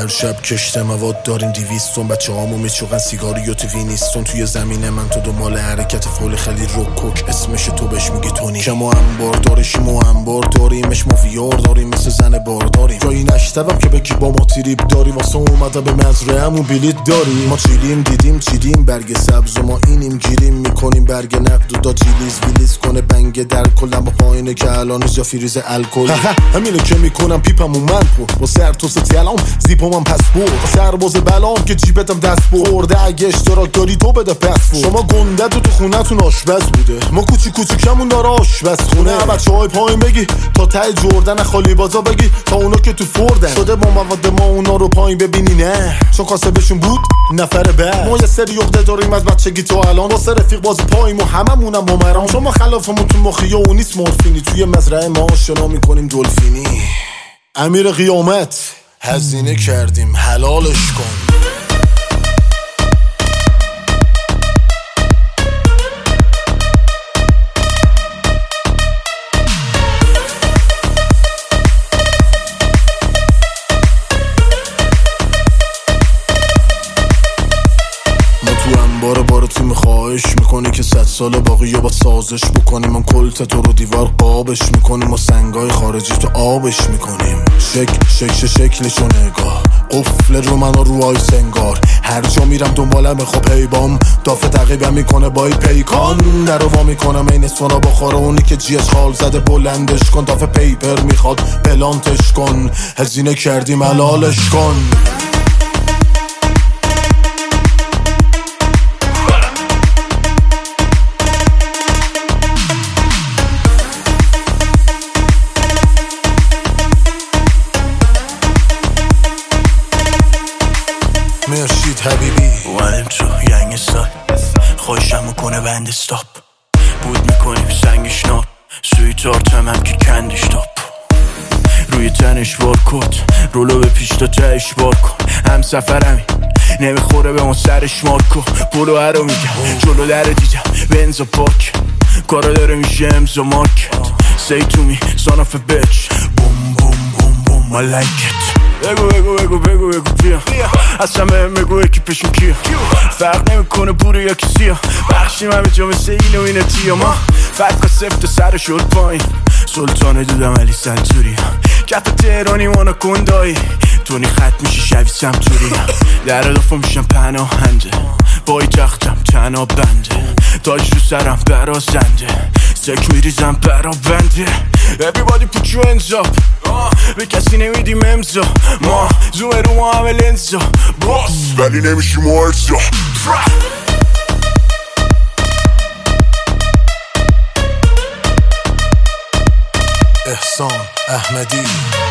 هر شب کشت مواد داریم 200 بچه هامو میچوغن سیگاری و تیوی نیستون توی زمین من تو دنبال حرکت فول خیلی روکوک اسمش تو بهش میگی تونی که ما انبار دارشیم و انبار داریمش ما ویار داریم مثل زن بار داریم جایی نشتبم که بگی با ما تریپ داری واسه اومده به مزرعه همون بلیت داری ما چیلیم دیدیم چیدیم برگ سبز و ما اینیم گیریم میکنیم برگ نقد و دا جیلیز ویلیز کنه بنگ در کلم با پایینه که الان جا فریز الکل همینه که میکنم پیپمو من پر با سر تو ستیلام زیپمم پس برد سرباز بلام که جیبتم دست برده اگه اشتراک داری تو بده پس شما گنده تو خونتون آشپز بوده ما کوچیکمون داره آشپز خونه بچه‌های پایین بگی تا ته جردن خالی بازا بگی تا اونا که تو فردن شده با مواد ما اونا رو پایین ببینی نه چون کاسبشون بود نفر بعد ما یه سری عقده داریم از بچگی تو الان واسه رفیق بازی پاییم و هممونم بومران شما خلافمون تو مخیه و نیست مورفینی توی مزرعه ما آشنا میکنیم دلفینی امیر قیامت هزینه کردیم حلالش کن بار تیم خواهش میکنی که 100 سال باقی با سازش بکنیم من کلت تو رو دیوار قابش میکنیم و سنگای خارجی تو آبش میکنیم شکلشو نگاه قفل رو من رو آی سنگار هر جا میرم دنبالم خب پیبام دافه تعقیبم میکنه با پیکان در وا میکنم این سونا بخوره اونی که جیش خال زده بلندش کن دافه پیپر میخواد پلانتش کن هزینه کردیم حلالش کن مرشید حبیبی اومدم تو ینگ سال خوشم میکنه بند استاپ بود میکنیم سنگش ناب سوی تارتم هم که کندش تاپ روی تنش وار کت رولو به پیش تا تهش بار کن هم سفرمی نمیخوره به ما سرش مار کن پولو هرو میگم جلو در دیدم بنزا پاک کارا داره میشه امزا مارکت say to me son of a bitch boom boom boom boom I like it بگو بیا اصلا بگو اکیپشون کیه فرق نمیکنه بوره یا کسیه بخشیم همه جا مثل ایلومیناتی ما فرق سفت سر شد پایین سلطان دودم علی سلطوری کف تهرانی مانا کندایی تونی خط میشی شوی سمتوری در دفعه میشم پناهنده بای تختم تنها بنده تاج رو سرم برازنده سک میریزم برا بنده Everybody put your hands up به کسی نمیدیم امضا ما زوم رو ما همه لنزا باس ولی نمیشیم ارزا احسان احمدی